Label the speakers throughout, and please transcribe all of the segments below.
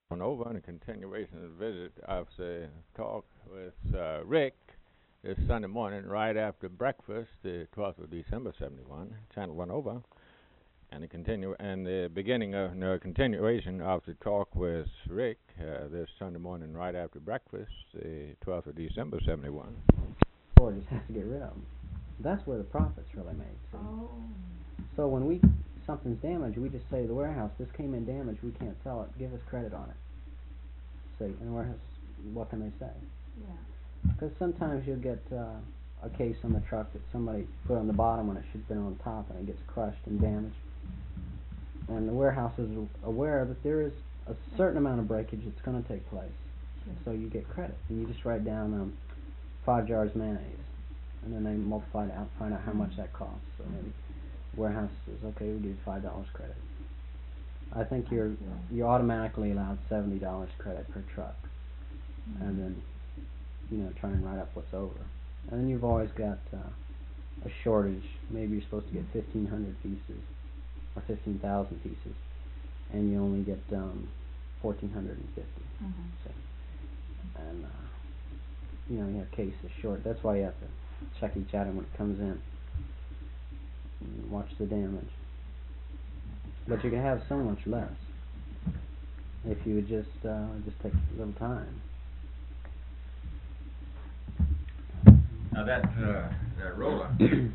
Speaker 1: On over and a continuation of the visit of the talk with Rick this Sunday morning right after breakfast, the 12th of December, 71, channel 1 over, and the beginning of the continuation of the talk with Rick this Sunday morning right after breakfast, the 12th of December, 71.
Speaker 2: Or just has to get rid of them. That's where the profit's really made. See?
Speaker 3: Oh.
Speaker 2: So when something's damaged, we just say to the warehouse, this came in damaged, we can't sell it, give us credit on it. See, and the warehouse, what can they say?
Speaker 3: Yeah.
Speaker 2: Because sometimes you'll get a case on the truck that somebody put on the bottom when it should have been on top, and it gets crushed and damaged. And the warehouse is aware that there is a certain amount of breakage that's going to take place.
Speaker 3: Sure.
Speaker 2: So you get credit, and you just write down 5 jars mayonnaise, and then they multiply it out, find out how much that costs. So maybe warehouse says, okay, we'll give you $5 credit. I think you're automatically allowed $70 credit per truck, and then try and write up what's over. And then you've always got a shortage. Maybe you're supposed to get 1,500 pieces or 15,000 pieces, and you only get 1,450. So, and your case is short. That's why you have to check each item when it comes in and watch the damage. But you can have so much less if you would just take a little time.
Speaker 1: Now that roller,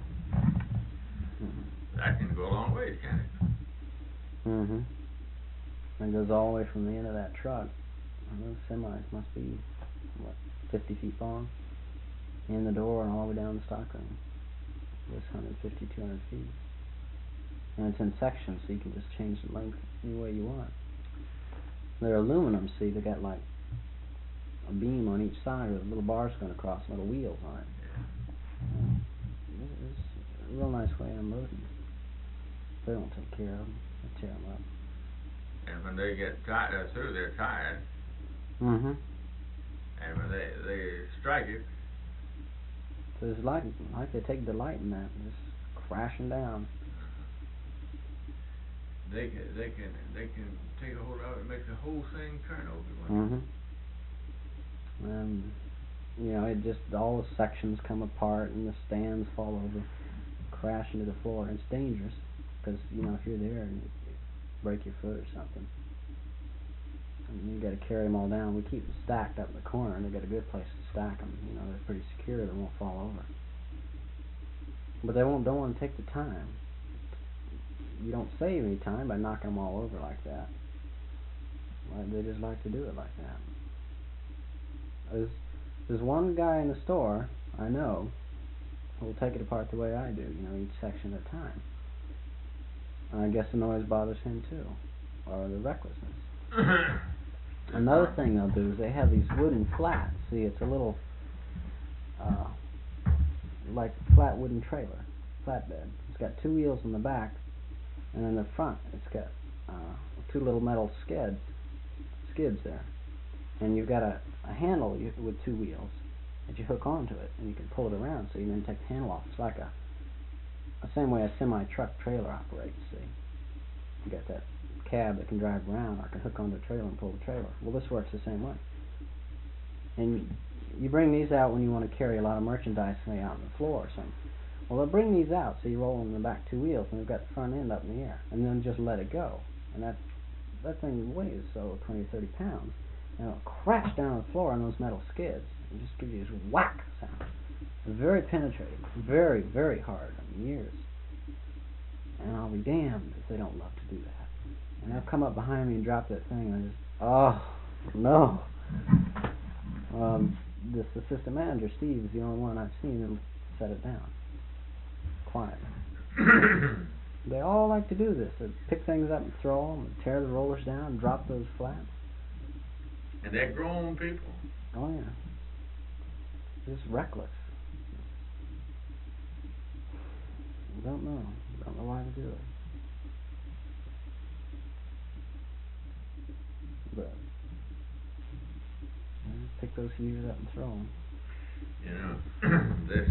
Speaker 1: that can go a long ways, can it?
Speaker 2: And it goes all the way from the end of that truck. Those semis must be 50 feet long, in the door and all the way down the stockroom. It's 150, 200 feet. And it's in sections, so you can just change the length any way you want. They're aluminum, see, they got like a beam on each side with little bars going across, little wheels on it. It's a real nice way to unload them. They don't take care of them, they tear them up.
Speaker 1: And when they get through, they're tired. And when they strike it,
Speaker 2: so it's like they take delight in that, just crashing down.
Speaker 1: They can take a hold of it and make the whole thing turn over.
Speaker 2: And it just all the sections come apart and the stands fall over, crash into the floor. It's dangerous because if you're there and you break your foot or something, and you got to carry them all down. We keep them stacked up in the corner, and they got a good place to stack them. They're pretty secure; they won't fall over. But they don't want to take the time. You don't save any time by knocking them all over like that. Well, they just like to do it like that. There's one guy in the store I know who will take it apart the way I do, each section at a time. And I guess the noise bothers him too, or the recklessness. Another thing they'll do is they have these wooden flats. See, it's a little like flat wooden trailer, flatbed. It's got 2 wheels in the back, and in the front it's got 2 little metal skids there. And you've got a handle with 2 wheels that you hook onto it, and you can pull it around so you can take the handle off. It's like the same way a semi-truck trailer operates, see. You got that cab that can drive around or can hook onto a trailer and pull the trailer. Well, this works the same way. And you bring these out when you want to carry a lot of merchandise, say, out on the floor or something. Well, they'll bring these out, so you roll them in the back 2 wheels, and they've got the front end up in the air, and then just let it go. And that thing weighs 20 or 30 pounds, and it'll crash down on the floor on those metal skids. It just gives you this whack sound. It's very penetrating, very, very hard on the ears. And I'll be damned if they don't love to do that. And they'll come up behind me and drop that thing, and I just, oh, no. This assistant manager, Steve, is the only one I've seen who'll set it down quietly. They all like to do this. They pick things up and throw them, and tear the rollers down, and drop those flats.
Speaker 1: And they're grown people.
Speaker 2: Oh, yeah. Just reckless. Don't know why they do it. But pick those heaters up and throw them.
Speaker 1: This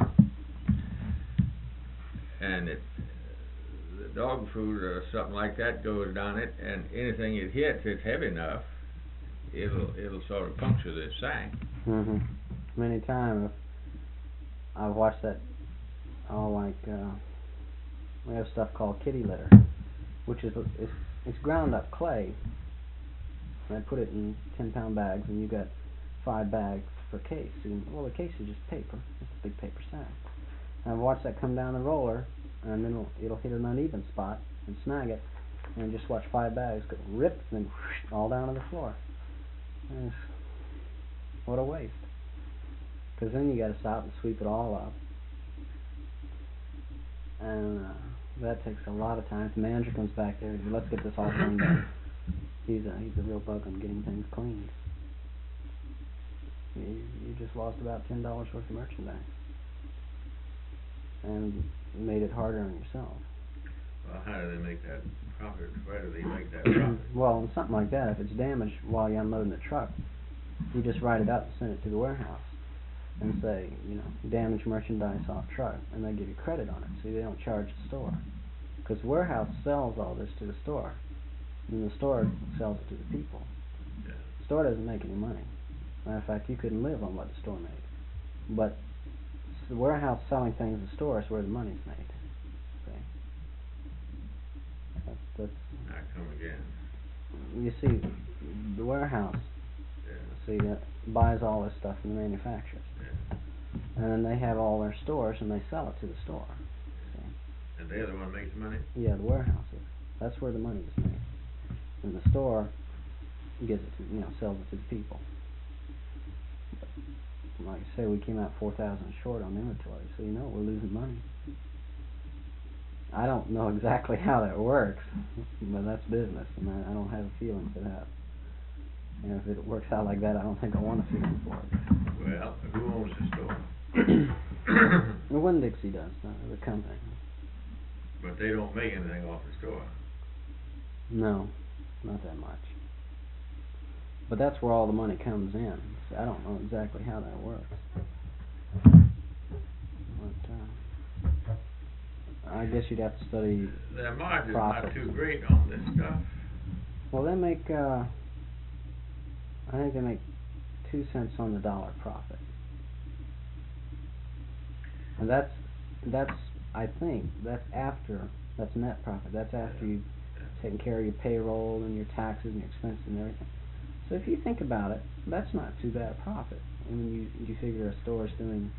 Speaker 1: and it the dog food or something like that goes down it, and anything it hits, it's heavy enough it'll sort of puncture the sack.
Speaker 2: Many times I've watched that. We have stuff called kitty litter, which is it's ground up clay. And I put it in 10-pound bags, and you got 5 bags per case. And, well, the case is just paper, just a big paper sack. And I've watched that come down the roller, and then it'll hit an uneven spot and snag it, and just watch 5 bags get ripped and then whoosh, all down to the floor. And what a waste! Because then you got to stop and sweep it all up, and that takes a lot of time. If the manager comes back there, let's get this all cleaned up. He's a real bug on getting things cleaned. You just lost about $10 worth of merchandise, and made it harder on yourself.
Speaker 1: Well, how do they make that profit? Where do they make that profit?
Speaker 2: Well, something like that. If it's damaged while you're unloading the truck, you just write it up and send it to the warehouse, and say, damaged merchandise off truck, and they give you credit on it. See, they don't charge the store, because the warehouse sells all this to the store. And the store sells it to the people.
Speaker 1: Yeah.
Speaker 2: The store doesn't make any money. Matter of fact, you couldn't live on what the store made. But the warehouse selling things to the store is where the money's made. See? That's
Speaker 1: I come again.
Speaker 2: You see, the warehouse, that buys all this stuff from the manufacturers.
Speaker 1: Yeah.
Speaker 2: And then they have all their stores, and they sell it to the store. See?
Speaker 1: And they're the one that makes the money?
Speaker 2: Yeah, the warehouse is. That's where the money is made. And the store gives it to, sells it to the people. But like I say, we came out 4,000 short on inventory, so we're losing money. I don't know exactly how that works, but that's business, and I don't have a feeling for that. And if it works out like that, I don't think I want a feeling for it.
Speaker 1: Well, who owns the store?
Speaker 2: The Winn-Dixie does, the company.
Speaker 1: But they don't make anything off the store.
Speaker 2: No, not that much. But that's where all the money comes in. So I don't know exactly how that works. But I guess you'd have to study.
Speaker 1: Their margin's
Speaker 2: profits.
Speaker 1: not too great on this stuff.
Speaker 2: Well, they make, I think they make 2 cents on the dollar profit. And that's I think, that's net profit. That's after you've taken care of your payroll and your taxes and your expenses and everything. So if you think about it, that's not too bad a profit. I mean, you figure a store is doing,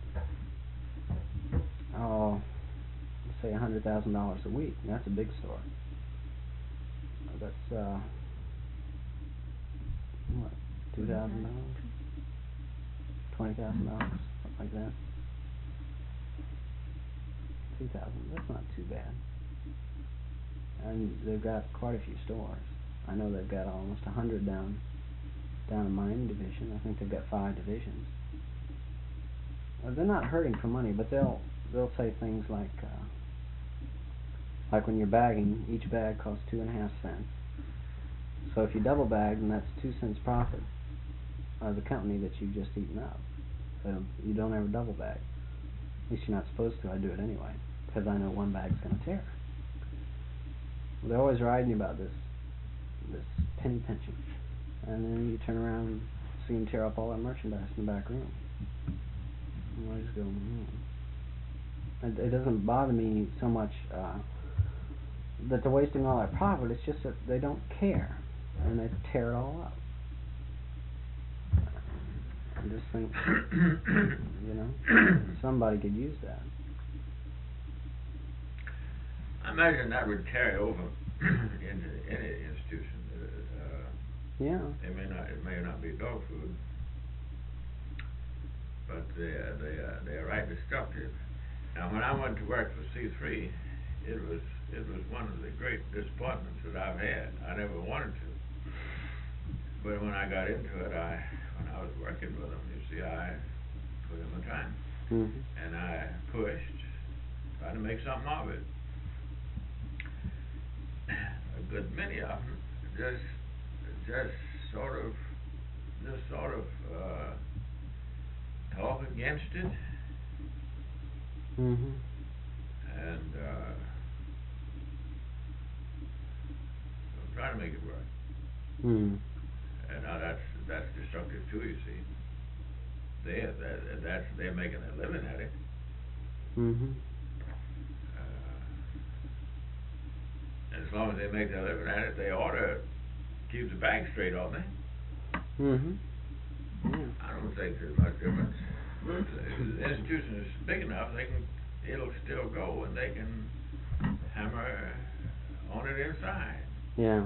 Speaker 2: let's say $100,000 a week. That's a big store. That's what, $2,000, $20,000, something like that. 2,000. That's not too bad. And they've got quite a few stores. I know they've got almost 100 down in Miami division. I think they've got 5 divisions. They're not hurting for money, but they'll say things like when you're bagging, each bag costs 2.5 cents. So if you double bag, then that's 2 cents profit of the company that you've just eaten up. So you don't ever double bag. At least you're not supposed to. I do it anyway, because I know one bag's going to tear. They're always riding you about this penny pinching, and then you turn around and see them tear up all that merchandise in the back room. And I just go, It doesn't bother me so much that they're wasting all that profit. It's just that they don't care, and they tear it all up. I just think, somebody could use that.
Speaker 1: I imagine that would carry over into any institution.
Speaker 2: Yeah.
Speaker 1: It may not be dog food, but they're right destructive. Now, when I went to work for C3, it was one of the great disappointments that I've had. I never wanted to, but when I got into it, when I was working with them, you see, I put in my time, and I pushed, tried to make something of it. A good many of them just sort of talk against it, and try to make it work.
Speaker 3: And now that's destructive too. You see, they're making a living at it.
Speaker 2: Mhm.
Speaker 3: And as long as they make their living at it, they ought to keep the bank straight on them.
Speaker 2: Mhm. Yeah.
Speaker 3: I don't think there's much difference. The institution is big enough; it'll still go, and they can hammer on it inside.
Speaker 2: Yeah.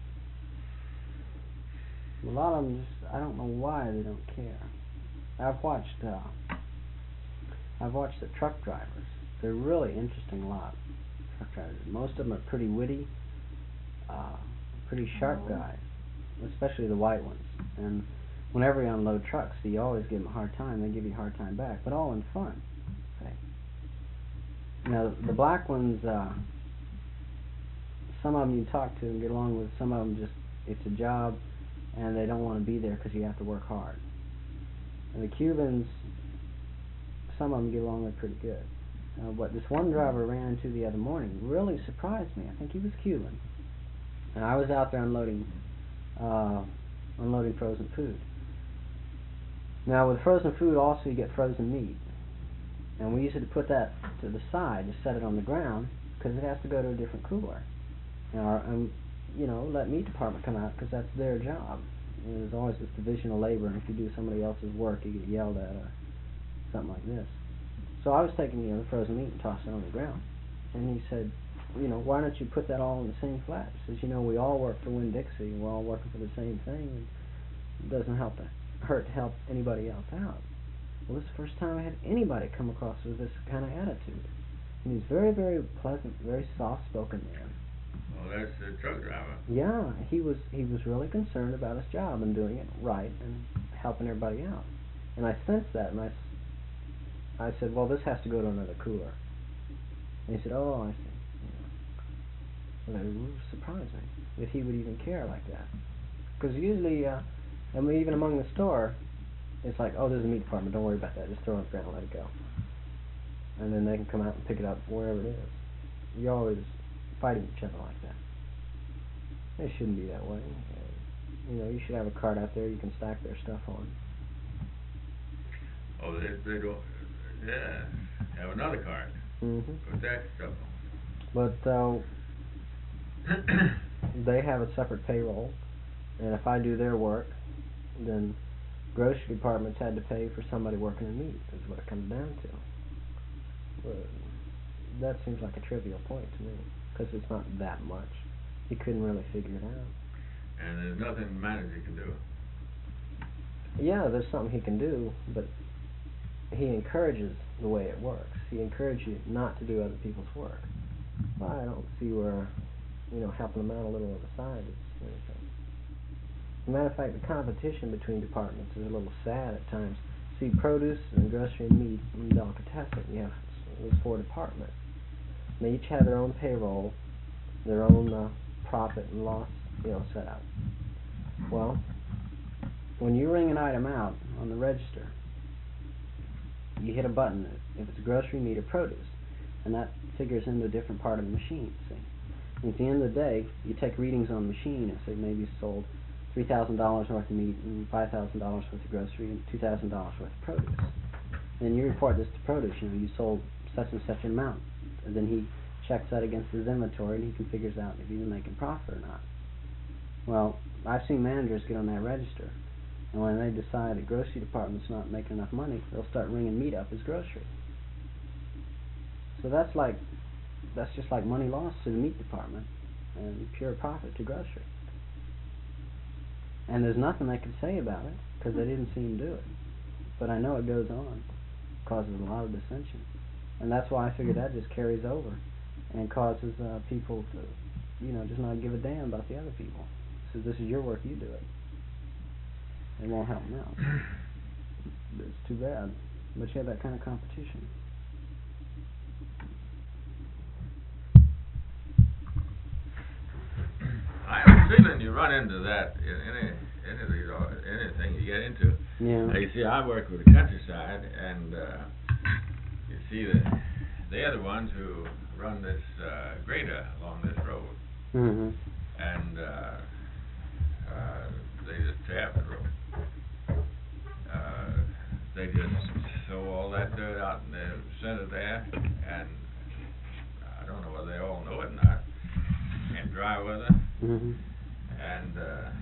Speaker 2: A lot of them just, I don't know why they don't care. I've watched the truck drivers. They're really interesting lot. Truck drivers. Most of them are pretty witty, pretty sharp guys, especially the white ones. And whenever you unload trucks, you always give them a hard time. They give you a hard time back, but all in fun. Okay. Now the black ones, some of them you talk to and get along with. Some of them just, it's a job, and they don't want to be there because you have to work hard. And the Cubans, some of them get along with pretty good. What this one driver ran into the other morning really surprised me. I think he was Cuban, and I was out there unloading frozen food. Now with frozen food also you get frozen meat, and we used to put that to the side, just set it on the ground, because it has to go to a different cooler. Now, let meat department come out, because that's their job. There's always this division of labor, and if you do somebody else's work, you get yelled at or something like this. So I was taking the frozen meat and tossing it on the ground, and he said, why don't you put that all in the same flat? He says, we all work for Winn-Dixie, and we're all working for the same thing, and it doesn't hurt to help anybody else out. Well, this is the first time I had anybody come across with this kind of attitude. And he's very, very pleasant, very soft-spoken man.
Speaker 3: Well, that's the truck driver.
Speaker 2: Yeah, he was really concerned about his job and doing it right and helping everybody out. And I sensed that, and I said, well, this has to go to another cooler. And he said, oh, I see. Well, that really surprised me that he would even care like that. Because usually, even among the store, it's like, oh, there's a meat department, don't worry about that, just throw it on the ground and let it go. And then they can come out and pick it up wherever it is. You're always fighting each other like that. It shouldn't be that way. You should have a cart out there you can stack their stuff on.
Speaker 3: Oh, they don't. Yeah, have another cart.
Speaker 2: Mm-hmm.
Speaker 3: Put that stuff
Speaker 2: on. But they have a separate payroll, and if I do their work, then grocery departments had to pay for somebody working in meat, is what it comes down to. But that seems like a trivial point to me, because it's not that much. He couldn't really figure it out.
Speaker 3: And there's nothing the manager can do.
Speaker 2: Yeah, there's something he can do, but he encourages the way it works. He encourages you not to do other people's work. Well, I don't see where, helping them out a little on the side is anything. As a matter of fact, the competition between departments is a little sad at times. See, produce and grocery and meat and delicatessen, you have those 4 departments. They each have their own payroll, their own profit and loss, set out. Well, when you ring an item out on the register, you hit a button if it's grocery, meat, or produce, and that figures into a different part of the machine, see. And at the end of the day, you take readings on the machine and say maybe you sold $3,000 worth of meat and $5,000 worth of grocery and $2,000 worth of produce. Then you report this to produce, you sold such and such an amount. And then he checks that against his inventory and he can figures out if he's making profit or not. Well, I've seen managers get on that register, and when they decide the grocery department's not making enough money, they'll start ringing meat up as grocery. So that's just like money lost to the meat department and pure profit to grocery. And there's nothing they can say about it, because they didn't see him do it. But I know it goes on, causes a lot of dissension. And that's why I figure that just carries over and causes people to, just not give a damn about the other people. So this is your work, you do it. It won't help them out. It's too bad. But you have that kind of competition.
Speaker 3: I have a feeling you run into that in anything you get into.
Speaker 2: Yeah.
Speaker 3: You see, I work with the countryside, and you see that they're the ones who run this grader along this road.
Speaker 2: Mm-hmm.
Speaker 3: And they just they just throw all that dirt out in the center there, and I don't know whether they all know it or not, in dry weather,
Speaker 2: Mhm.
Speaker 3: and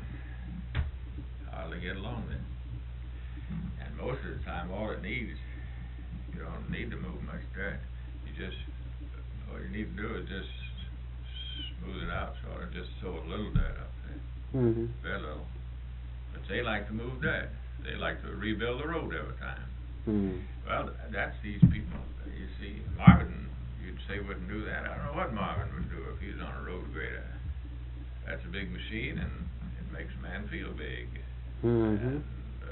Speaker 3: hardly get along with it. And most of the time, all it needs, you don't need to move much dirt. You just, all you need to do is just smooth it out, sort of, just throw a little dirt up there,
Speaker 2: Mhm.
Speaker 3: very little. But they like to move dirt. They like to rebuild the road every time.
Speaker 2: Mhm.
Speaker 3: Well, that's these people. You see, Marvin, you'd say wouldn't do that. I don't know what Marvin would do if he was on a road grader. That's a big machine, and it makes a man feel big.
Speaker 2: Mhm.
Speaker 3: And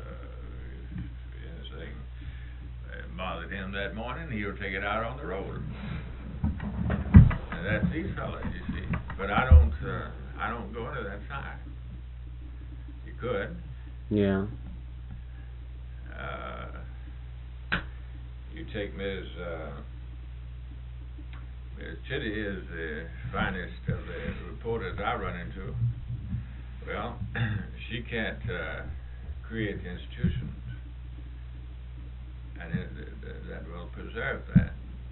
Speaker 3: if anything bothered him that morning, he'll take it out on the road. And that's these fellas, you see. But I don't go into that side. You could.
Speaker 2: Yeah.
Speaker 3: You take Ms. Chitty is the finest of the reporters I run into. Well, she can't create institutions, and that will preserve that.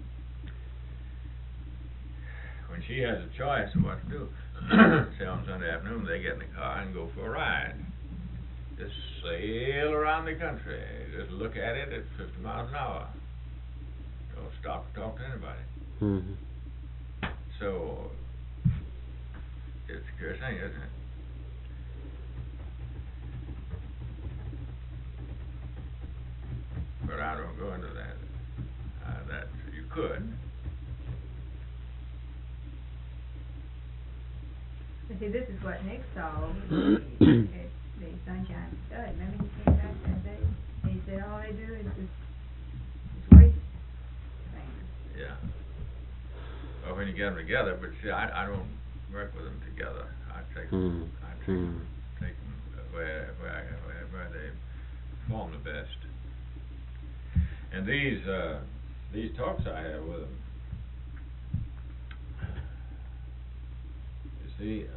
Speaker 3: When she has a choice of what to do, say on Sunday afternoon, they get in the car and go for a ride. Just sail around the country. Just look at it at 50 miles an hour. Don't stop to talk to anybody.
Speaker 2: Mhm.
Speaker 3: So, it's a curious thing, isn't it? But I don't go into that. That you could.
Speaker 4: But see, this is what Nick saw at the Sunshine Stud. Remember he came back that day? And he said all they do is just waste things.
Speaker 3: Yeah. Well, when you get them together, but see, I don't work with them together. I take
Speaker 2: Mhm.
Speaker 3: take them where they perform the best. And these talks I have with them, you see,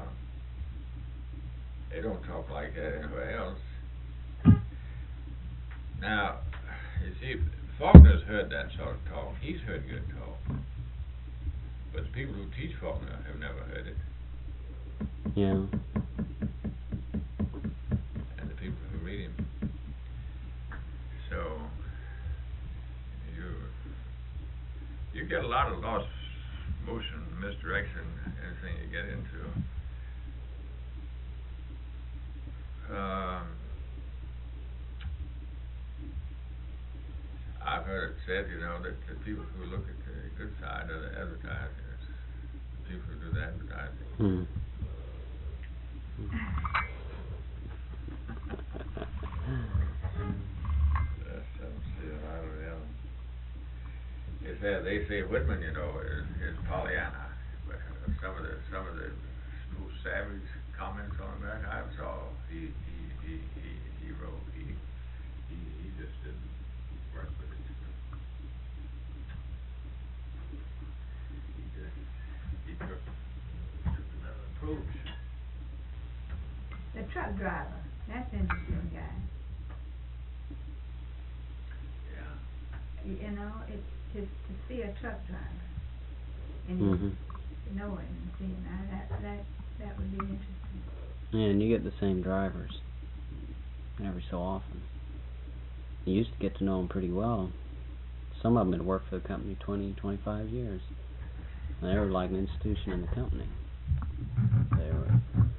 Speaker 3: they don't talk like that anywhere else. Now, you see, Faulkner's heard that sort of talk. He's heard good talk. But the people who teach Faulkner have never heard it.
Speaker 2: Yeah.
Speaker 3: And the people who read him. So, you get a lot of lost motion, misdirection, anything you get into. I've heard it said, that the people who look at the good side are the advertisers. The people who do the advertising.
Speaker 2: Mhm.
Speaker 3: They say Whitman, is Pollyanna. But some of the most savage comments on America I saw, he wrote. He just didn't work with it. He took another approach.
Speaker 4: The truck driver, that's an interesting guy.
Speaker 3: Yeah.
Speaker 4: It's to see a truck driver and
Speaker 2: Mhm.
Speaker 4: know him and see him. That would be interesting.
Speaker 2: Yeah, and you get the same drivers every so often. You used to get to know them pretty well. Some of them had worked for the company 20, 25 years. And they were like an institution in the company. They were,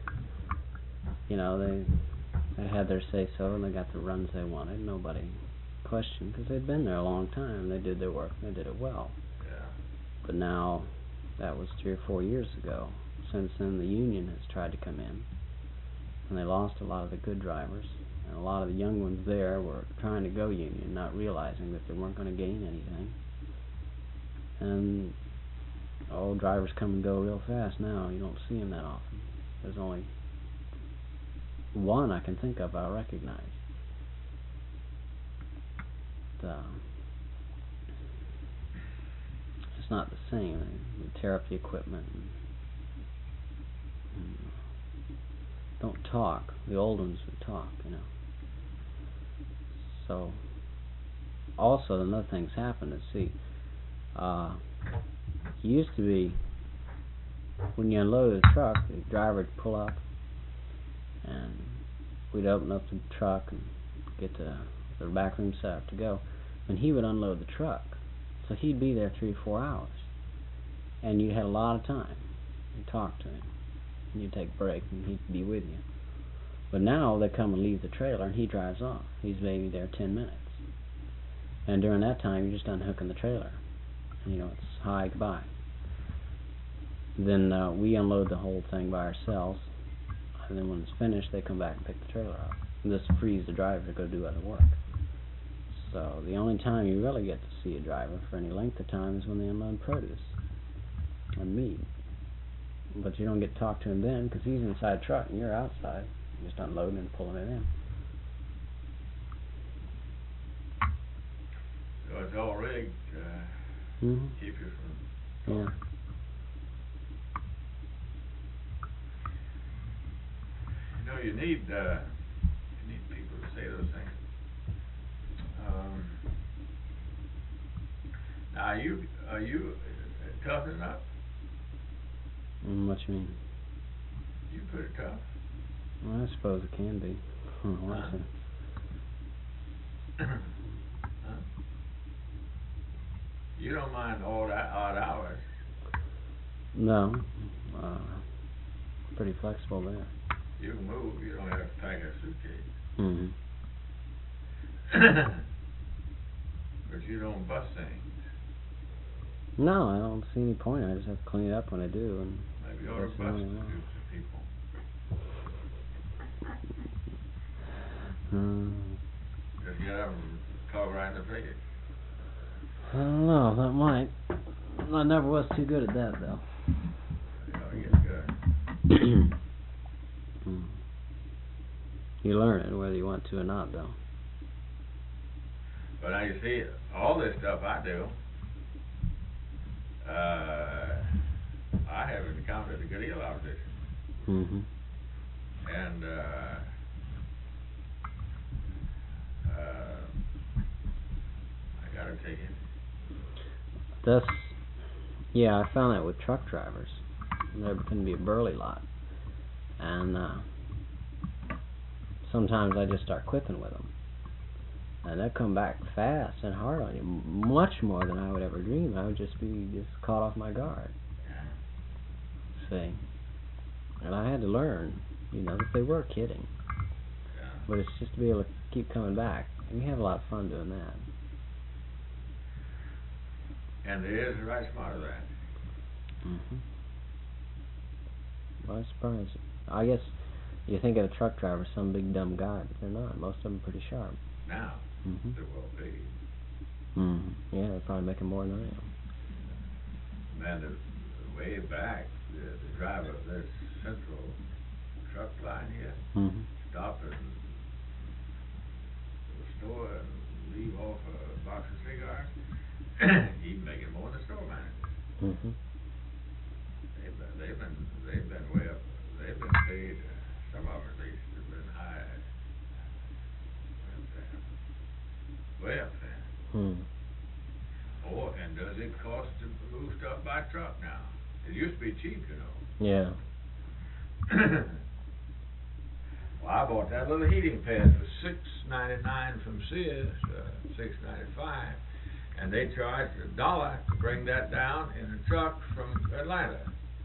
Speaker 2: they had their say-so, and they got the runs they wanted. Nobody questioned, because they'd been there a long time. They did their work, and they did it well.
Speaker 3: Yeah.
Speaker 2: But now, that was 3 or 4 years ago. Since then, the union has tried to come in, and they lost a lot of the good drivers. And a lot of the young ones there were trying to go union, not realizing that they weren't going to gain anything. And drivers come and go real fast now. You don't see them that often. There's only one I can think of I recognize. It's not the same. They tear up the equipment and don't talk. The old ones would talk, So also another thing's happened is, see, used to be when you unloaded a truck, the driver would pull up and we'd open up the truck and get the back room set up to go, and he would unload the truck. So he'd be there 3 or 4 hours, and you had a lot of time. You talk to him, and you'd take a break, and he'd be with you. But now they come and leave the trailer, and he drives off. He's maybe there 10 minutes, and during that time, you're just unhooking the trailer. You know, it's hi, goodbye. Then we unload the whole thing by ourselves, and then when it's finished, they come back and pick the trailer up. And this frees the driver to go do other work. So the only time you really get to see a driver for any length of time is when they unload produce and meat. But you don't get to talk to him then because he's inside the truck and you're outside. You're just unloading and pulling it in.
Speaker 3: So it's all rigged to keep you from...
Speaker 2: Yeah.
Speaker 3: You know, you need people to say those things. Now, are you toughening up?
Speaker 2: What you mean?
Speaker 3: You pretty tough.
Speaker 2: Well, I suppose it can be.
Speaker 3: Huh? You don't mind all that odd hours.
Speaker 2: No. Pretty flexible there.
Speaker 3: You can move. You don't have to pack a suitcase.
Speaker 2: Mm-hmm.
Speaker 3: But you don't bust things.
Speaker 2: No, I don't see any point. I just have to clean it up when I do. And
Speaker 3: maybe you ought to bust a few people. Just get up and talk right in the face.
Speaker 2: I don't know. That might. I never was too good at that, though.
Speaker 3: You ought to get good.
Speaker 2: You learn it whether you want to or not, though.
Speaker 3: But now you see, all this stuff I do, I have encountered a good deal of opposition.
Speaker 2: Mm-hmm.
Speaker 3: And I gotta take it.
Speaker 2: That's, yeah, I found that with truck drivers. There can be a burly lot. And sometimes I just start quipping with them. And they come back fast and hard on you, much more than I would ever dream. I would just be caught off my guard. See? And I had to learn, that they were kidding.
Speaker 3: Yeah.
Speaker 2: But it's just to be able to keep coming back. And we have a lot of fun doing that.
Speaker 3: And there is a right smart of that.
Speaker 2: Mm-hmm. Well, I'm surprised. I guess you think of a truck driver, some big dumb guy, but they're not. Most of them are pretty sharp.
Speaker 3: Now, they're well paid.
Speaker 2: Mm-hmm. Yeah, they're probably making more than I am.
Speaker 3: Man, the way back, the driver of this central truck line here stopped at the store and leave off a box of cigars. He's making more than the store manager.
Speaker 2: Mm-hmm.
Speaker 3: They've been way up. They've been paid. Some of them at least have been high. Way up there. Oh, and does it cost to move stuff by truck now? It used to be cheap,
Speaker 2: Yeah.
Speaker 3: Well, I bought that little heating pad for $6.99 from Sears, $6.95, and they charged $1 to bring that down in a truck from Atlanta.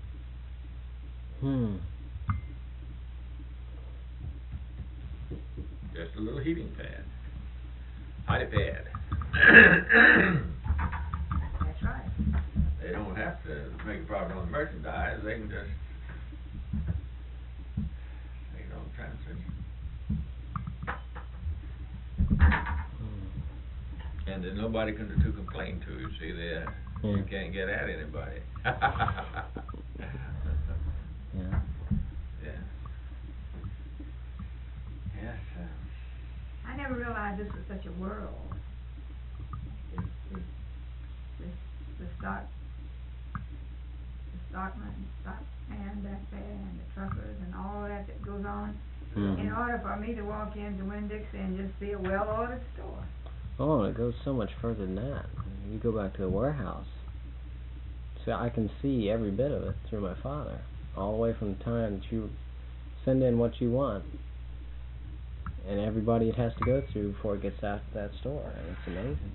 Speaker 3: Just a little heating pad. Hottie pad.
Speaker 4: That's right.
Speaker 3: They don't have to make a profit on the merchandise. They can just make it on transition. And then nobody to complain to. You see, you can't get at anybody.
Speaker 2: Yeah.
Speaker 3: Yeah. Yes.
Speaker 4: I never realized this was such a world. The stockman back there, and the truckers, and all that goes on. In order for me to walk into Winn-Dixie and just see a well-ordered store.
Speaker 2: Oh, it goes so much further than that. You go back to the warehouse. See, I can see every bit of it through my father, all the way from the time that you send in what you want, and everybody it has to go through before it gets out to that store, and it's amazing.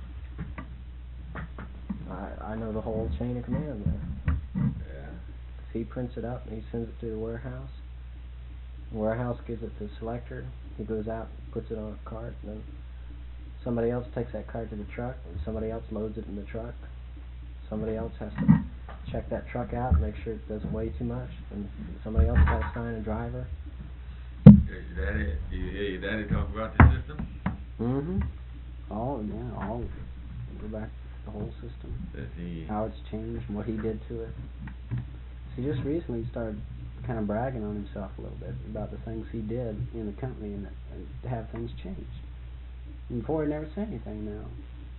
Speaker 2: I know the whole chain of command there.
Speaker 3: Yeah.
Speaker 2: He prints it up and he sends it to the warehouse. The warehouse gives it to the selector. He goes out, puts it on a cart, and then somebody else takes that cart to the truck, and somebody else loads it in the truck. Somebody else has to check that truck out and make sure it doesn't weigh too much, and somebody else has to assign a driver.
Speaker 3: Do you hear your daddy talk about the system?
Speaker 2: Mm-hmm. All go back to the whole system.
Speaker 3: Does he?
Speaker 2: How it's changed and what he did to it. So just recently he started kind of bragging on himself a little bit about the things he did in the company and to have things changed. And before he never said anything now.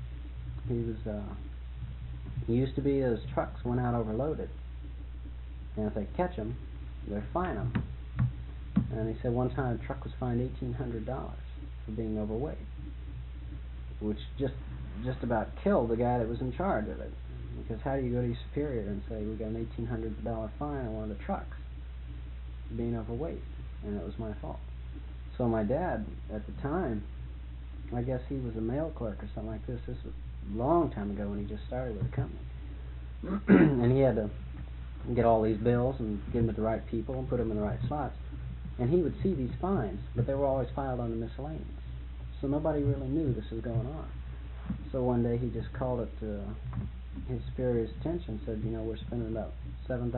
Speaker 2: He used to be his trucks went out overloaded. And if they catch him, they fine him. And he said one time a truck was fined $1,800 for being overweight, which just about killed the guy that was in charge of it. Because how do you go to your superior and say, we got an $1,800 fine on one of the trucks for being overweight, and it was my fault. So my dad, at the time, I guess he was a mail clerk or something like this. This was a long time ago when he just started with the company. And he had to get all these bills and give them to the right people and put them in the right slots. And he would see these fines, but they were always filed under miscellaneous. So nobody really knew this was going on. So one day he just called it to his superior's attention, said, we're spending about $7,000,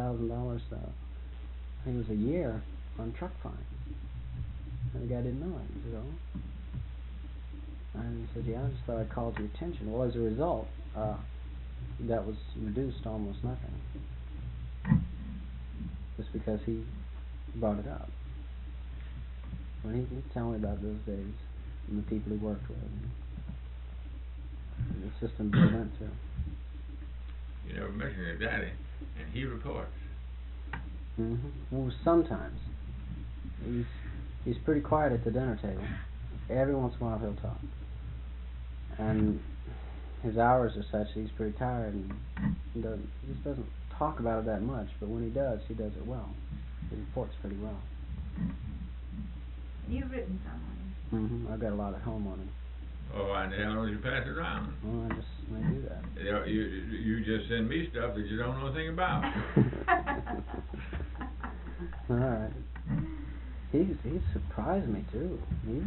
Speaker 2: I think it was a year, on truck fines. And the guy didn't know it. He said, oh. And he said, yeah, I just thought I'd call to your attention. Well, as a result, that was reduced to almost nothing. Just because he brought it up. When he told me about those days and the people he worked with and the system they went through.
Speaker 3: You never mentioned your daddy, and he reports.
Speaker 2: Mm-hmm. Well, sometimes. He's pretty quiet at the dinner table. Every once in a while he'll talk. And his hours are such that he's pretty tired and he just doesn't talk about it that much, but when he does it well. He reports pretty well.
Speaker 4: You've written some on him.
Speaker 2: Mm-hmm. I've got a lot at home on him.
Speaker 3: Oh, and how you pass it around?
Speaker 2: Well, I do that.
Speaker 3: You just send me stuff that you don't know anything about.
Speaker 2: All right. He surprised me too. He's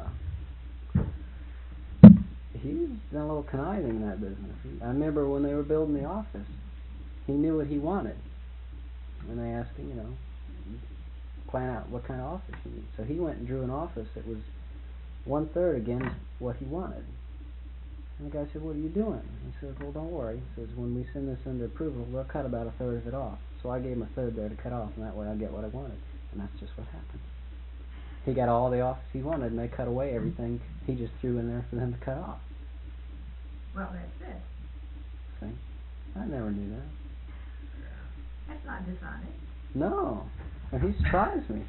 Speaker 2: been a little conniving in that business. I remember when they were building the office, he knew what he wanted, and they asked him, plan out what kind of office you need. So he went and drew an office that was 1/3 against what he wanted. And the guy said, what are you doing? He said, well, don't worry. He says, when we send this under approval, we'll cut about 1/3 of it off. So I gave him 1/3 there to cut off, and that way I get what I wanted. And that's just what happened. He got all the office he wanted, and they cut away everything he just threw in there for them to cut off.
Speaker 4: Well, that's it.
Speaker 2: See? I never knew that.
Speaker 4: That's not dishonest.
Speaker 2: No. He surprised me.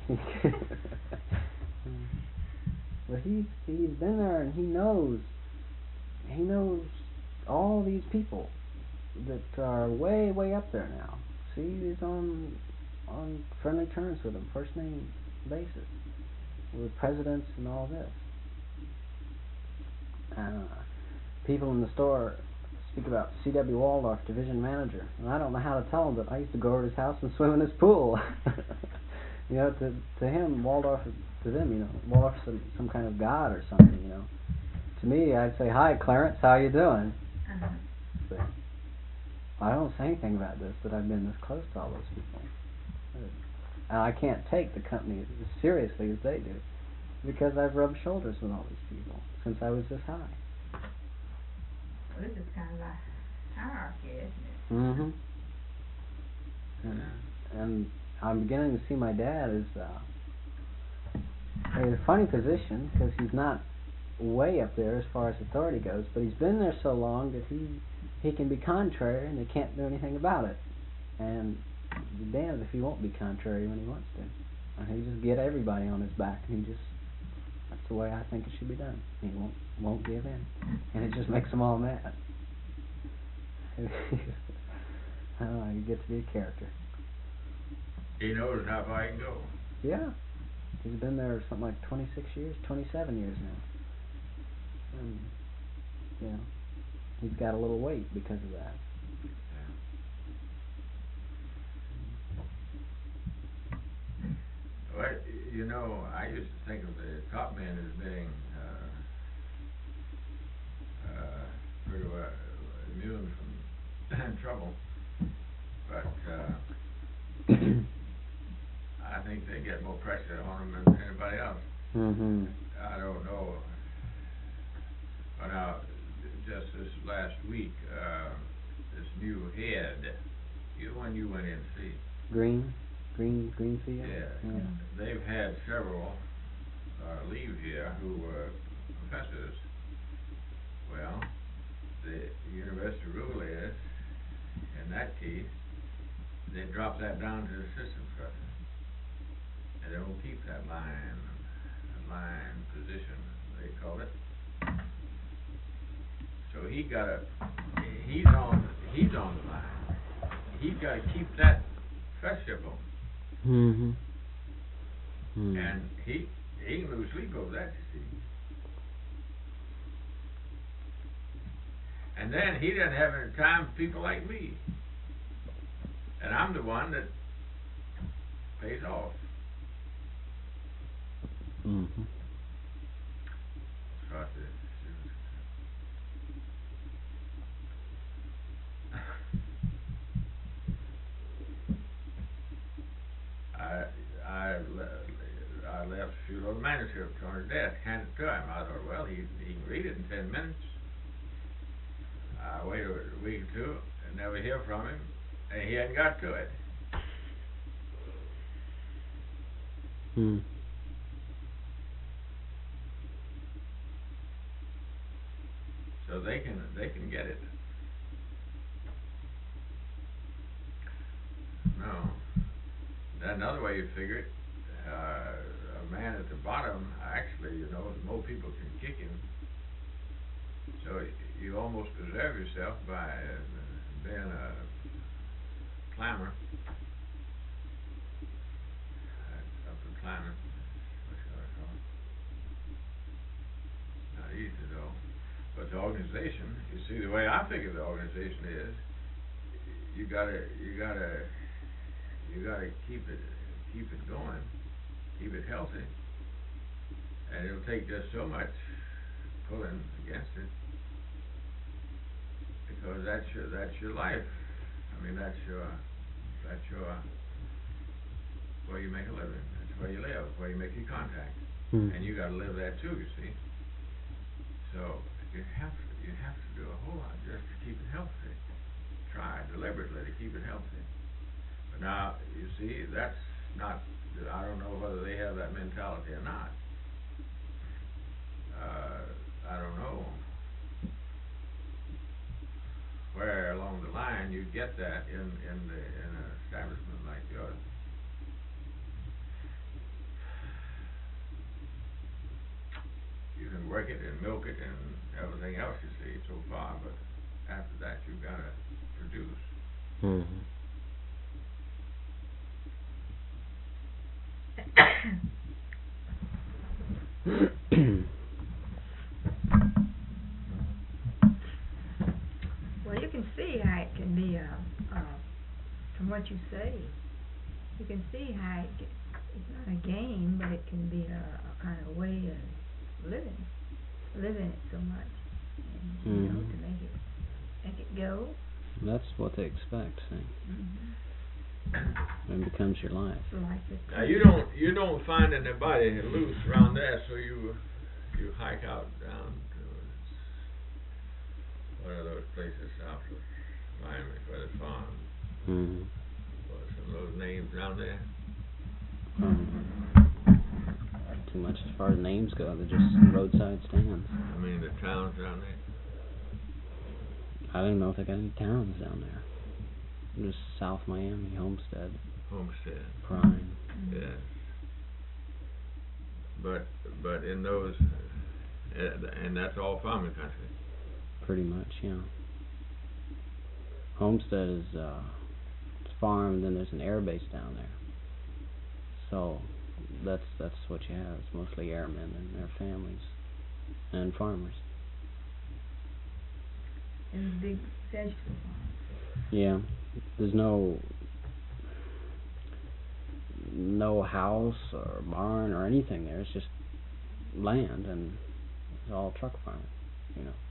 Speaker 2: But he's been there, and he knows all these people that are way up there now. See, he's on friendly terms with them, first name basis, with presidents and all this. People in the store speak about C.W. Waldorf, division manager, and I don't know how to tell them that I used to go over to his house and swim in his pool. To him, Waldorf, to them, Waldorf's some kind of god or something, To me, I'd say, hi, Clarence, how you doing?
Speaker 4: Uh-huh.
Speaker 2: But I don't say anything about this, that I've been this close to all those people. And I can't take the company as seriously as they do, because I've rubbed shoulders with all these people since I was this high.
Speaker 4: Well, this is kind of a hierarchy, isn't it?
Speaker 2: Mm-hmm. And I'm beginning to see my dad as in a funny position, because he's not way up there as far as authority goes, but he's been there so long that he can be contrary and they can't do anything about it. And be damned if he won't be contrary when he wants to. And he just get everybody on his back, and he just That's the way I think it should be done. He won't give in, and it just makes them all mad. I don't know. He gets to be a character.
Speaker 3: He knows how far he can go.
Speaker 2: Yeah, he's been there something like 26 years, 27 years now. And, you know, he's got a little weight because of that.
Speaker 3: Well, you know, I used to think of the top men as being pretty well immune from trouble, but I think they get more pressure on them than anybody else.
Speaker 2: Mm-hmm.
Speaker 3: I don't know. Well, now, just this last week, this new head, one you went in to see.
Speaker 2: Greenfield?
Speaker 3: Yeah. They've had several leave here who were professors. Well, the university rule is, in that case, they drop that down to assistant professor. And they won't keep that line position, they call it. So he's on the line. He's got to keep that professorship on.
Speaker 2: Mm-hmm. Mm.
Speaker 3: And he can lose sleep over that, you see. And then he doesn't have any time for people like me. And I'm the one that pays off.
Speaker 2: Mm-hmm.
Speaker 3: So I left a few little manuscripts on his desk, handed it to him. I thought, well, he can read it in 10 minutes. I waited a week or two and never hear from him, and he hadn't got to it.
Speaker 2: Hmm.
Speaker 3: So they can get it. No. Then another way you figure it, a man at the bottom, actually, you know, more people can kick him. So you almost preserve yourself by being a climber. Upper climbing. What shall I call it? Not easy though. But the organization, you see, the way I figure the organization is, you gotta keep it going, keep it healthy, and it'll take just so much pulling against it, because that's your life. I mean, that's your where you make a living. That's where you live, where you make your contact, and you got to live that too. You see, so you have to do a whole lot just to keep it healthy. Try deliberately to keep it healthy. But now, you see, that's not, I don't know whether they have that mentality or not. I don't know where along the line you get that in an establishment like yours. You can work it and milk it and everything else, you see, so far, but after that you've got to produce.
Speaker 2: Mm-hmm.
Speaker 4: Well, you can see how it can be from what you say, you can see how it's not a game, but it can be a kind of way of living it so much, and you know, to make it go.
Speaker 2: That's what they expect, see.
Speaker 4: Mm-hmm.
Speaker 2: It becomes your life.
Speaker 3: Now you don't find anybody loose around there, so you hike out down to one of those places south of Miami where the farm.
Speaker 2: Mm-hmm.
Speaker 3: What are some of those names down there?
Speaker 2: Too much as far as names go. They're just roadside stands.
Speaker 3: I mean the towns down there.
Speaker 2: I don't know if they got any towns down there. Just South Miami, Homestead.
Speaker 3: Homestead.
Speaker 2: Prime.
Speaker 3: Yes. but in those, and that's all farming country.
Speaker 2: Pretty much, yeah. Homestead is it's farm, and then there's an air base down there. So that's what you have. It's mostly airmen and their families and farmers.
Speaker 4: And big vegetable farms.
Speaker 2: Yeah, there's no house or barn or anything there. It's just land, and it's all truck farming, you know.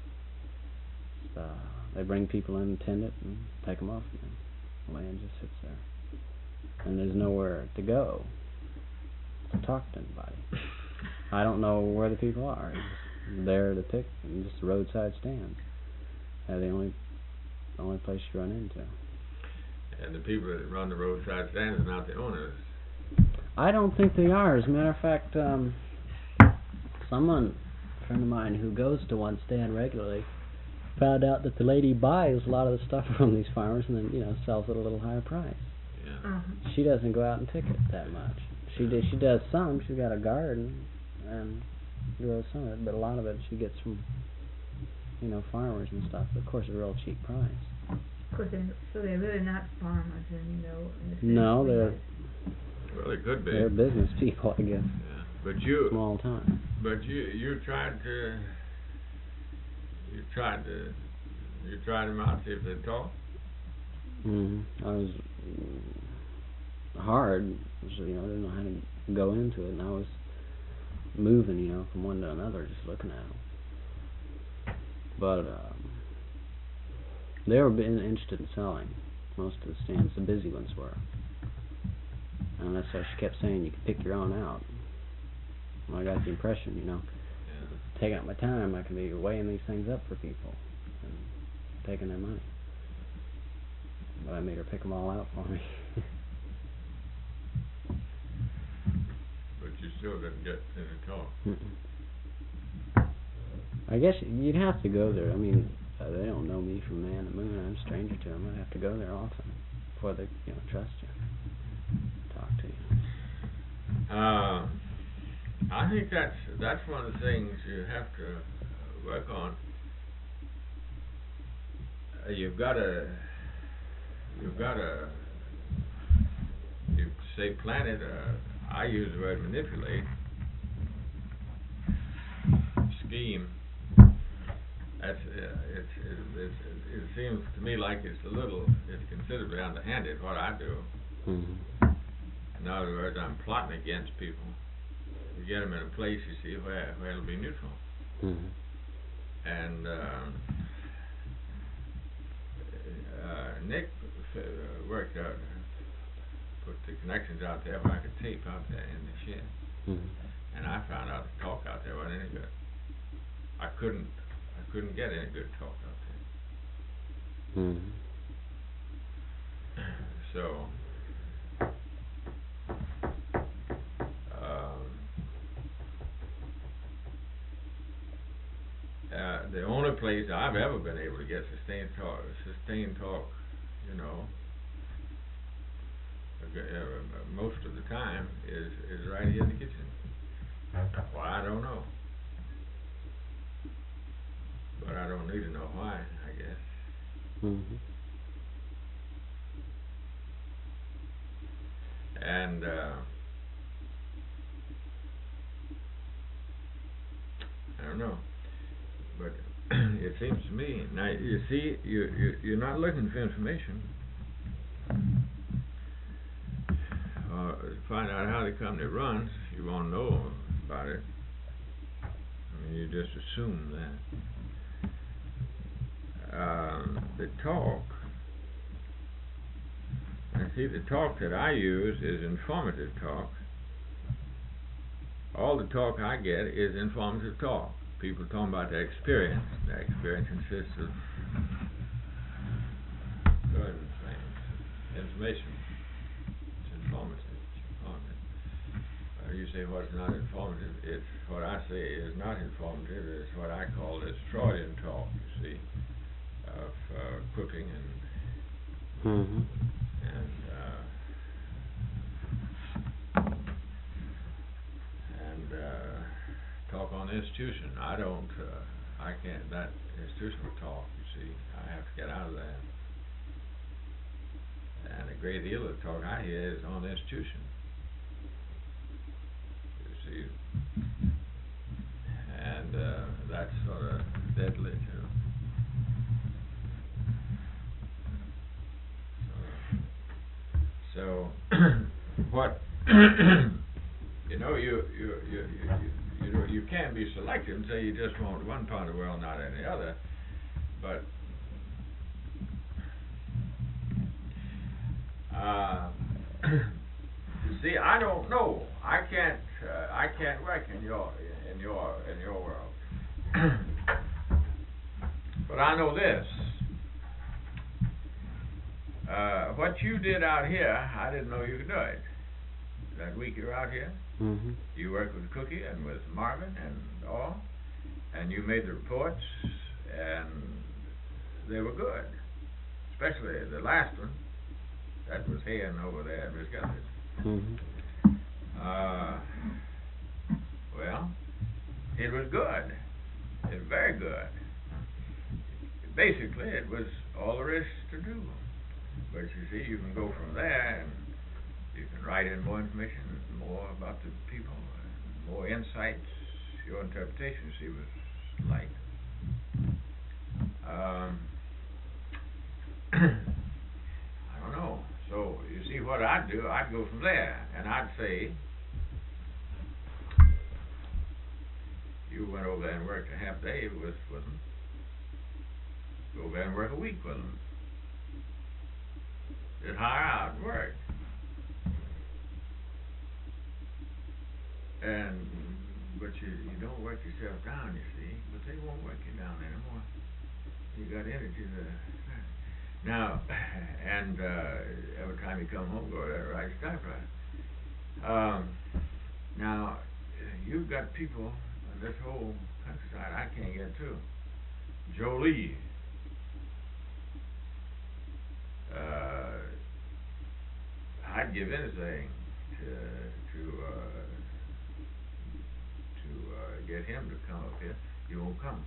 Speaker 2: They bring people in and tend it and take them off, and the land just sits there. And there's nowhere to go to talk to anybody. I don't know where the people are. It's there to pick, and just the roadside stands. They're the only place you run into.
Speaker 3: And the people that run the roadside stands are not the owners.
Speaker 2: I don't think they are. As a matter of fact, a friend of mine who goes to one stand regularly found out that the lady buys a lot of the stuff from these farmers and then, you know, sells it at a little higher price.
Speaker 3: Yeah.
Speaker 2: She doesn't go out and pick it that much. She does some. She's got a garden and grows some of it, but a lot of it she gets from, you know, farmers and stuff. But of course, a real cheap price.
Speaker 4: Of course, they're really not farmers, and
Speaker 2: No,
Speaker 3: Well, they could be.
Speaker 2: they're business people, I guess.
Speaker 3: Yeah. But you.
Speaker 2: Small time.
Speaker 3: But you tried them out, see if they talk.
Speaker 2: I was hard, so, you know, I didn't know how to go into it, and I was moving, you know, from one to another, just looking at them. But they were interested in selling. Most of the stands, the busy ones were, and that's why she kept saying you can pick your own out. Well, I got the impression, you know, taking out my time, I can be weighing these things up for people and taking their money. But I made her pick them all out for me.
Speaker 3: But you still didn't get any talk.
Speaker 2: I guess you'd have to go there. I mean, they don't know me from man to moon. I'm a stranger to them. I'd have to go there often before they, you know, trust you, talk to you.
Speaker 3: I think that's one of the things you have to work on. You say planet. I use the word manipulate. Scheme. That's it seems to me like it's considerably underhanded what I do. In other words, I'm plotting against people. You get them in a place, you see, where it'll be neutral. And Nick worked out, put the connections out there where I could tape out there in the shed. And I found out the talk out there wasn't any good. I couldn't get any good talk out there. So the only place I've ever been able to get sustained talk, you know, most of the time is right here in the kitchen. Why, I don't know. But I don't need to know why, I guess. And I don't know. But it seems to me, now you see, you're not looking for information. To find out how the company runs, you want to know about it. I mean, you just assume that. The talk, and see, the talk that I use is informative talk. All the talk I get is informative talk. People talking about their experience. Their experience consists of certain things, information. It's informative. You say what's not informative. It's what I say is not informative. It's what I call this Freudian talk, you see, of cooking and the institution. I don't, I can't, that institutional talk, you see, I have to get out of that. And a great deal of the talk I hear is on the institution. You see, and that's sort of deadly too. So, what you know, you can't be selective and say you just want one part of the world, not any other. But you see, I don't know. I can't work in your world. But I know this. What you did out here, I didn't know you could do it. That week you were out here, you worked with Cookie and with Marvin and all, and you made the reports, and they were good. Especially the last one, that was Hayden over there at Miss Guthrie. Well, it was good. It was very good. Basically, it was all there is to do. But you see, you can go from there and you can write in more information, more about the people, more insights. Your interpretation, you see, was light. I don't know. So, you see, what I'd do, I'd go from there, and I'd say, you went over there and worked a half day with them. Go over there and work a week with them. Just hire out and work. But you don't work yourself down, you see. But they won't work you down anymore. You got energy there. Now, and every time you come home, go there, write your typewriter. Now, you've got people in this whole countryside I can't get to. Jolie. I'd give anything to get him to come up here. He won't come.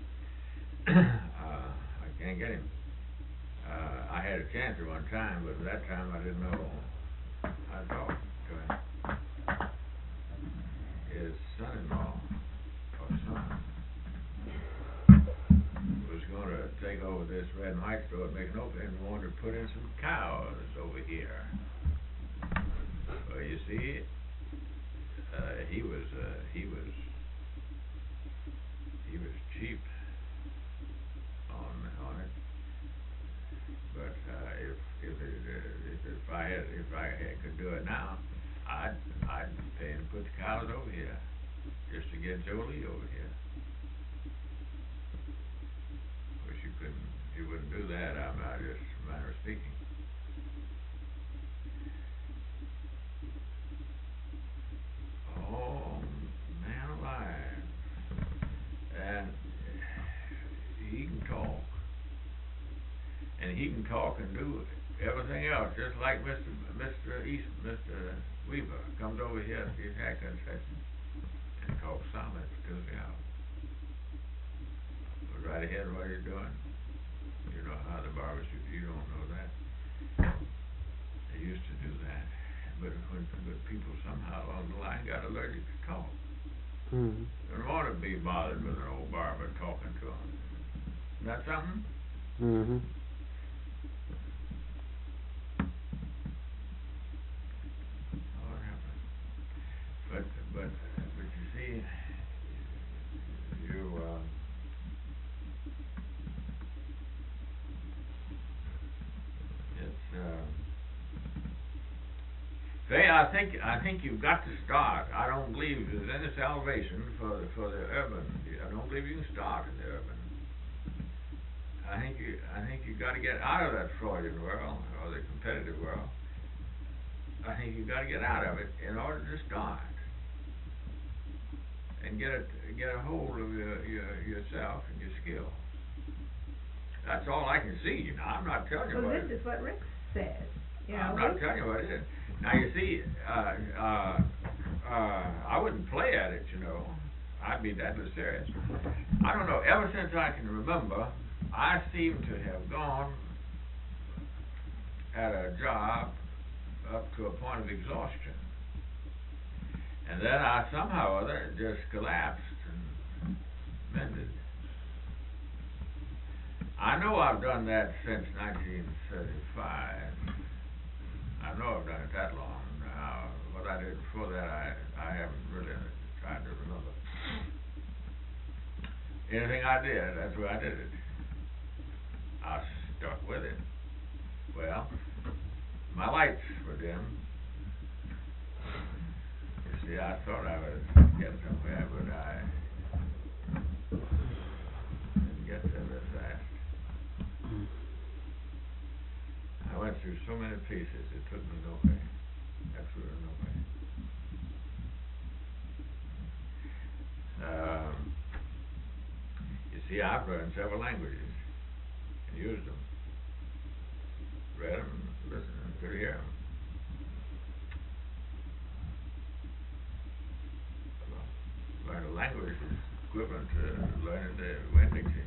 Speaker 3: I can't get him. I had a chance at one time, but at that time I didn't know how to talk to him. His son-in-law, or son, was going to take over this red and white store and make an opening and wanted to put in some cows over here. Well, you see, he was cheap on it. But if I could do it now, I'd pay him to put the cows over here, just to get Jolie over here. Of course, you wouldn't do that. I'm just a matter of speaking. Oh, man alive. And he can talk. And he can talk and do everything else, just like Mr. Weaver comes over here at his haircut session and talks solid to the house. Go right ahead what he's doing. You know how the barbers, you don't know that. They used to do that. But people somehow along the line got allergic to talk. They don't want to be bothered with an old barber talking to them. Isn't that something? But you see, I think you've got to start. I don't believe there's any salvation for the urban. I don't believe you can start in the urban. I think you got to get out of that Freudian world or the competitive world. I think you got to get out of it in order to start and get a hold of yourself and your skills. That's all I can see. You know, I'm not telling you.
Speaker 4: Well,
Speaker 3: what
Speaker 4: this is what Rick says. You know,
Speaker 3: I'm not telling you what it is. Now you see, I wouldn't play at it. You know, I'd be deadly serious. I don't know, ever since I can remember, I seem to have gone at a job up to a point of exhaustion. And then I somehow or other just collapsed and mended. I know I've done that since 1935. I know I've done it that long. Now, what I did before that, I haven't really tried to remember. Anything I did, that's where I did it. I stuck with it. Well, my lights were dim. You see, I thought I was getting somewhere, but I didn't get there very fast. I went through so many pieces, it took me nowhere. Absolutely nowhere. You see, I've learned several languages and used them. Read them, listened and could hear them. Well, learn a language is equivalent to learning the Winn-Dixie.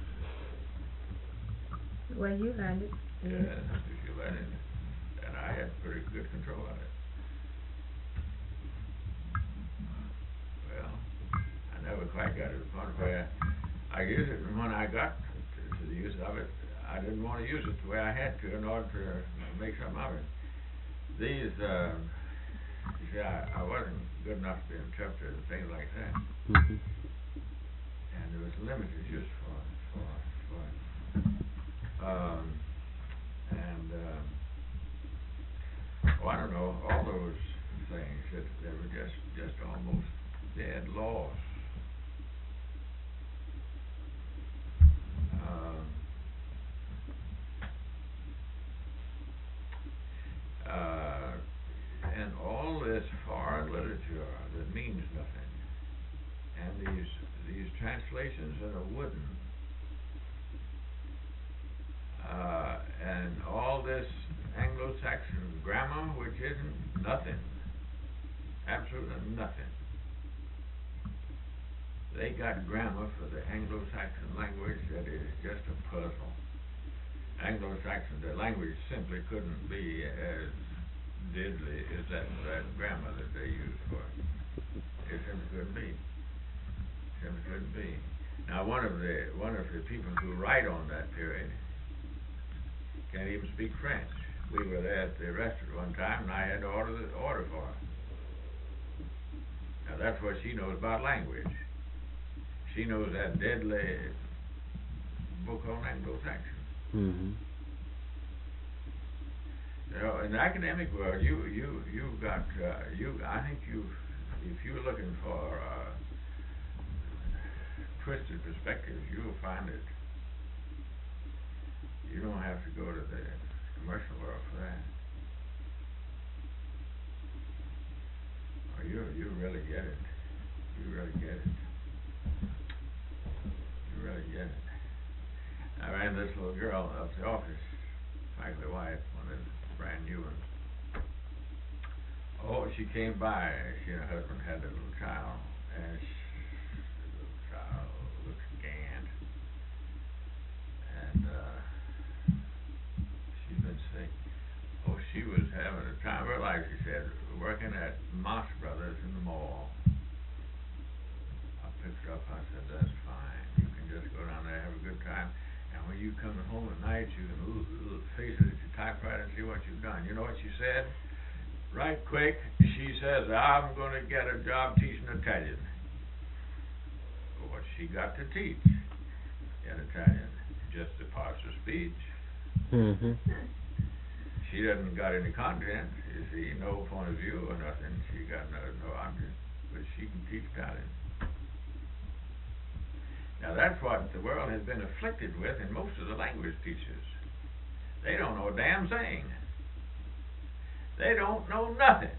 Speaker 4: The way you learned it.
Speaker 3: Yeah, if you learn it. And I had pretty good control of it. Well, I never quite got to the point where I used it, and when I got to the use of it, I didn't want to use it the way I had to in order to make something of it. These, you see, I wasn't good enough to be an interpreter and things like that.
Speaker 2: Mm-hmm.
Speaker 3: And there was limited use for it. I don't know, all those things, that they were just almost dead laws. And all this foreign literature that means nothing, and these translations that are wooden, and all this Anglo-Saxon grammar, which isn't nothing, absolutely nothing. They got grammar for the Anglo-Saxon language that is just a puzzle. Anglo-Saxon, the language simply couldn't be as diddly as that grammar that they use for it. It simply couldn't be. Simply couldn't be. Now, one of the people who write on that period can't even speak French. We were there at the restaurant one time, and I had to order for her. Now, that's what she knows about language. She knows that deadly book on Anglo-Saxon.
Speaker 2: Mm-hmm.
Speaker 3: You know, in the academic world, you've got I think if you're looking for twisted perspectives, you'll find it. You don't have to go to the commercial world for that. Or you really get it. You really get it. You really get it. I ran this little girl up to the office, faculty wife, one of the brand new ones. Oh, she came by. She and her husband had a little child, and the little child looked scant. And she's been sick. Oh, she was having a time of her life, she said, working at Moss Brothers in the mall. I picked her up, I said, that's fine. You can just go down there and have a good time. And when you come home at night, you can face it at your typewriter and see what you've done. You know what she said? Right quick, she says, I'm going to get a job teaching Italian. Well, what's she got to teach in Italian? Just the parts of speech.
Speaker 2: Mm-hmm.
Speaker 3: She doesn't got any content, you see, no point of view or nothing. She got no object, but she can teach Italian. Now that's what the world has been afflicted with in most of the language teachers. They don't know a damn thing. They don't know nothing.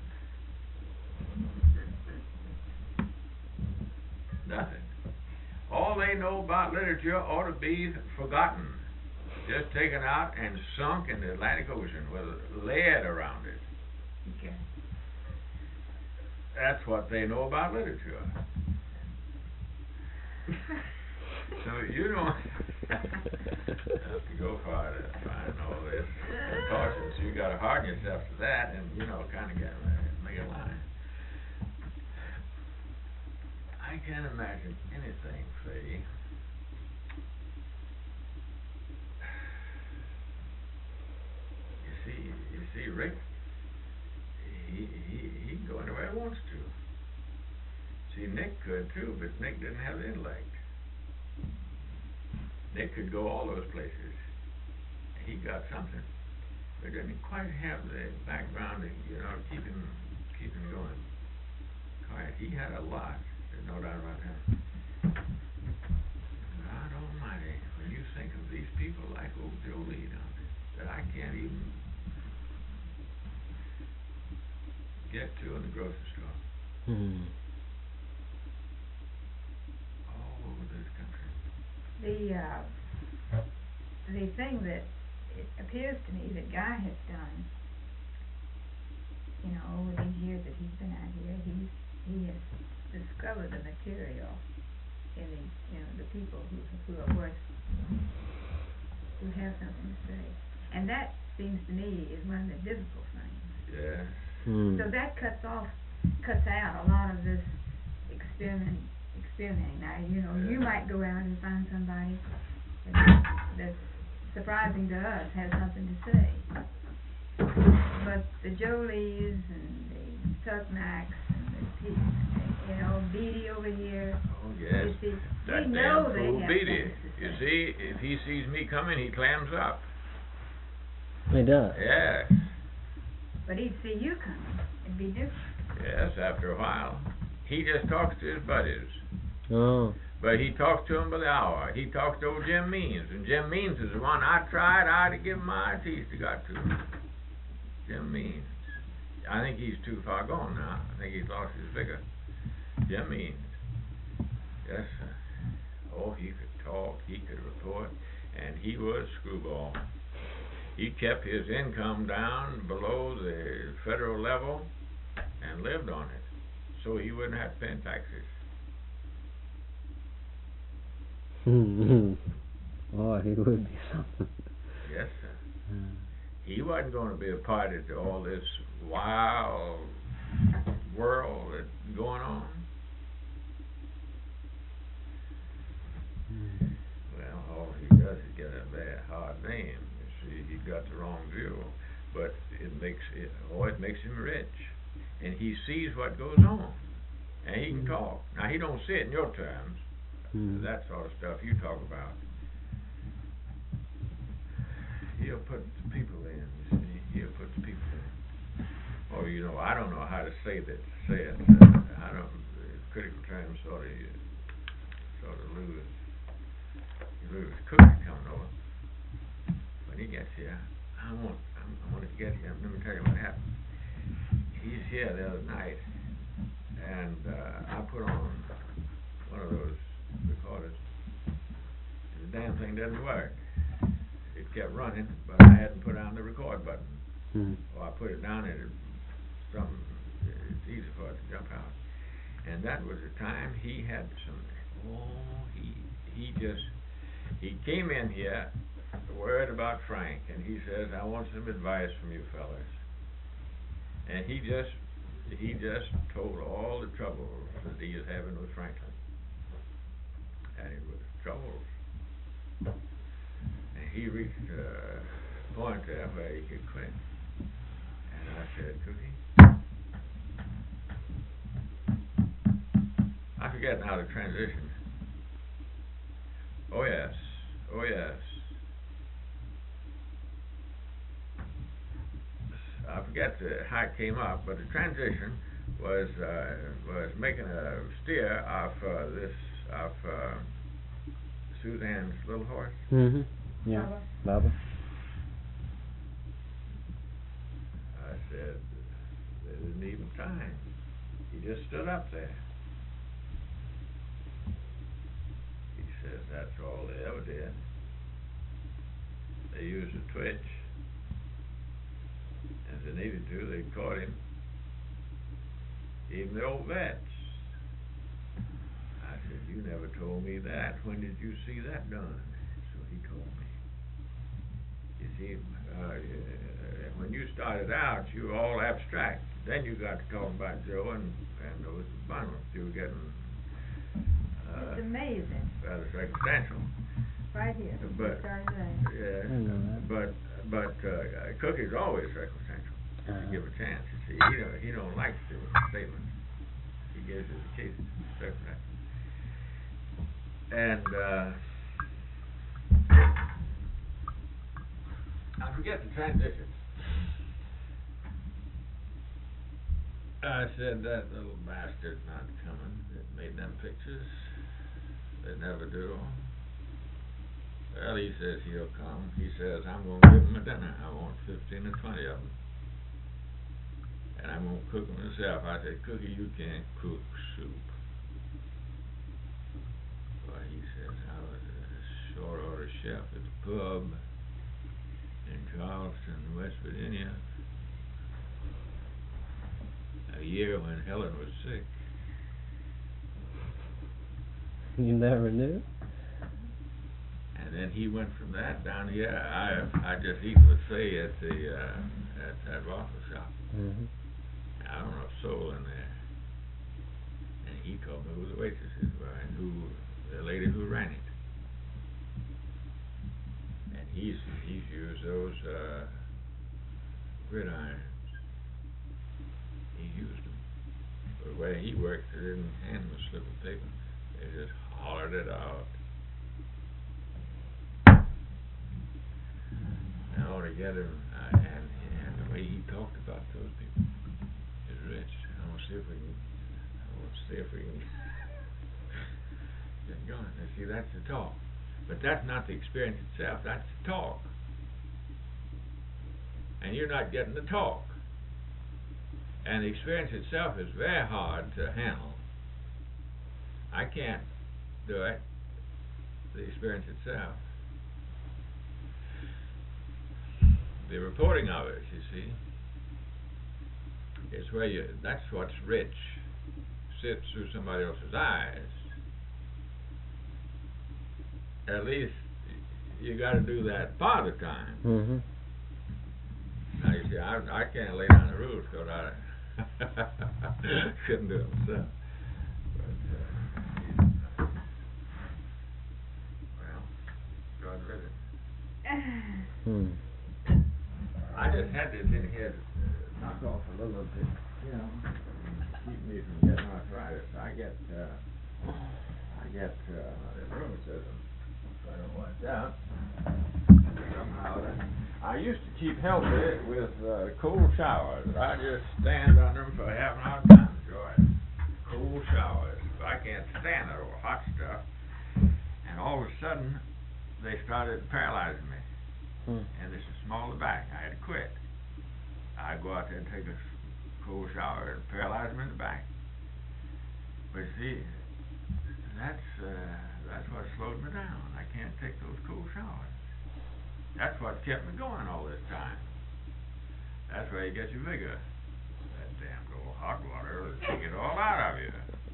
Speaker 3: Nothing. All they know about literature ought to be forgotten. Just taken out and sunk in the Atlantic Ocean with lead around it.
Speaker 4: Okay.
Speaker 3: That's what they know about literature. So you don't have to go far to find all this precautions. You got to harden yourself to that, and kind of make a line. I can't imagine anything, Faye. You see, Rick. He can go anywhere he wants to. See, Nick could too, but Nick didn't have the intellect. Nick could go all those places. He got something, but didn't quite have the background to, keep him going. Quiet. He had a lot. There's no doubt about that. God Almighty, when you think of these people like old Jolie down there, that I can't even get to in the grocery store. All over this country.
Speaker 4: The thing that it appears to me that Guy has done, over these years that he's been out here, he has discovered the material in the people who are worth, who have something to say, and that seems to me is one of the difficult things.
Speaker 3: Yeah.
Speaker 4: So that cuts out a lot of this experimenting. Now, you might go out and find somebody that's surprising to us, has something to say. But the Jolies and the Tucknacks and the Beatty over here.
Speaker 3: Oh, yes.
Speaker 4: You see,
Speaker 3: that
Speaker 4: we know
Speaker 3: damn
Speaker 4: they
Speaker 3: fool
Speaker 4: have
Speaker 3: Beatty.
Speaker 4: things to
Speaker 3: You
Speaker 4: say.
Speaker 3: see, if he sees me coming, he clams up.
Speaker 2: He does.
Speaker 3: Yes.
Speaker 4: But he'd see you coming. It'd be different.
Speaker 3: Yes, after a while. He just talks to his buddies.
Speaker 2: Oh.
Speaker 3: But he talks to them by the hour. He talks to old Jim Means. And Jim Means is the one I'd to give my teeth to got to. Jim Means. I think he's too far gone now. I think he's lost his vigor. Jim Means. Yes, sir. Oh, he could talk. He could report. And he was screwball. He kept his income down below the federal level and lived on it, so he wouldn't have to pay taxes.
Speaker 2: Oh, he would be something.
Speaker 3: Yes, sir. He wasn't going to be a party to all this wild world that's going on. Well, all he does is get a bad hard name. You see, he got the wrong view, but it makes him rich, and he sees what goes on, and he can talk. Now he don't see it in your terms, that sort of stuff you talk about. He'll put the people in. You see, he'll put the people in. Or I don't know how to say it. I don't. Critical terms sort of lose. You lose Cookie coming over. When he gets here, I want to get him. Let me tell you what happened. He's here the other night, and I put on one of those recorders. And the damn thing doesn't work. It kept running, but I hadn't put on the record button. Well, I put it down, and it's easy for it to jump out. And that was the time he had he came in here worried about Frank, and he says, I want some advice from you fellas. And he just told all the troubles that he is having with Franklin. And it was troubles. And he reached a point there where he could quit. And I said, Cookie, I forget now the transition. Oh yes. I forget how it came up, but the transition was making a steer off Suzanne's little horse.
Speaker 2: Yeah. Baba.
Speaker 3: I said, there isn't even time. He just stood up there. He says, that's all they ever did. They used a twitch. As they needed to, they caught him. Even the old vets. I said, you you never told me that. When did you see that done? So he told me. You see, when you started out, you were all abstract. Then you got to talking about Joe and those bundles. You were getting
Speaker 4: It's amazing.
Speaker 3: rather circumstantial.
Speaker 4: Right here.
Speaker 3: But
Speaker 4: Started there.
Speaker 3: yeah, but Cookie's always circumstantial. You give a chance. You see, he don't like to do statements. He gives you the cases, circumstantial. And I forget the transition. I said that little bastard's not coming that made them pictures. They never do. Well, he says he'll come. He says, I'm going to give him a dinner. I want 15 or 20 of them. And I'm going to cook them myself. I said, Cookie, you can't cook soup. Well, he says, I was a short order chef at the pub in Charleston, West Virginia, a year when Helen was sick.
Speaker 2: You never knew?
Speaker 3: And then he went from that down here. I just eat with Faye at that waffle shop.
Speaker 2: Mm-hmm.
Speaker 3: I don't know a soul in there. And he told me who the waitresses were and who the lady who ran it. And he's used those gridirons. He used them. But the way he worked, they didn't hand him a slip of paper. They just hollered it out. And altogether, and the way he talked about those people is rich. I want to see if we can get going. And see, that's the talk. But that's not the experience itself. That's the talk. And you're not getting the talk. And the experience itself is very hard to handle. I can't do it. The experience itself. The reporting of it, you see, is where that's what's rich, sits through somebody else's eyes. At least you got to do that part of the time.
Speaker 2: Mm-hmm.
Speaker 3: Now you see, I can't lay down the rules because I couldn't do it myself. But well, God willing. I just had this in here to knock off a little bit, keep me from getting arthritis. I get rheumatism. So I don't want that. Somehow I used to keep healthy with cool showers. I just stand under them for half an hour time, enjoy it. Cool showers. But I can't stand that old hot stuff. And all of a sudden, they started paralyzing me. And this is small in the back. I had to quit. I'd go out there and take a cool shower and paralyze me in the back. But see, that's what slowed me down. I can't take those cool showers. That's what kept me going all this time. That's where you get your vigor. That damn old hot water will take it all out of you.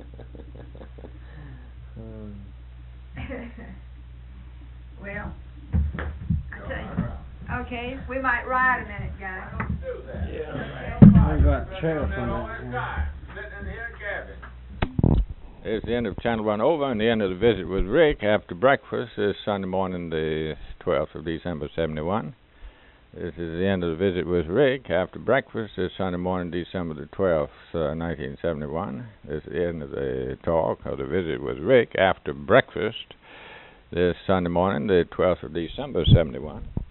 Speaker 4: Well, I tell you. Okay, we might ride a minute, guys.
Speaker 3: Do that.
Speaker 2: Yeah. I got chair from that.
Speaker 3: Sitting in here gabbing.
Speaker 1: It's the end of Channel 1 over and the end of the visit with Rick after breakfast this Sunday morning, the 12th of December, 71. This is the end of the visit with Rick after breakfast this Sunday morning, December the 12th, 1971. This is the end of the talk of the visit with Rick after breakfast this Sunday morning, the 12th of December, 71.